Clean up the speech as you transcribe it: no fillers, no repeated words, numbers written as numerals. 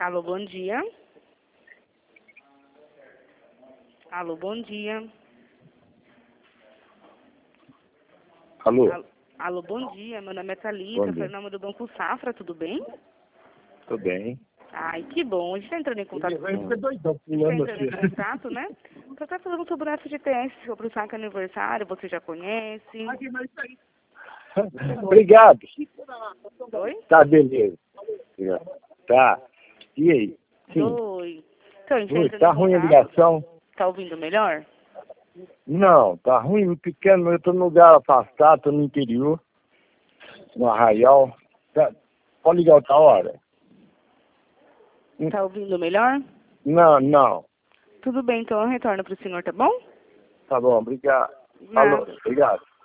Alô, bom dia. Alô, bom dia. Alô? Alô, bom dia. Meu nome é Bom Thalita, dia. sou em nome do Banco Safra, tudo bem? Tudo bem. Ai, que bom. A gente está entrando em contato Vai com... ser doidão, Está entrando em filho. contato, né? Você está falando sobre o FGTS, sobre o saque aniversário, você já conhece? Obrigado. Oi? Tá, beleza. Obrigado. Tá. E aí? Sim. Oi. Então, a gente está Oi, entrando tá em ruim a contato. ligação? Tá ouvindo melhor? Não, tá ruim, pequeno. Eu tô num lugar afastado, tô no interior, no Arraial. Tá. Pode ligar outra hora? Tá ouvindo melhor? Não. Tudo bem, então eu retorno para o senhor, tá bom? Tá bom, obrigado. Alô, Nada. obrigado.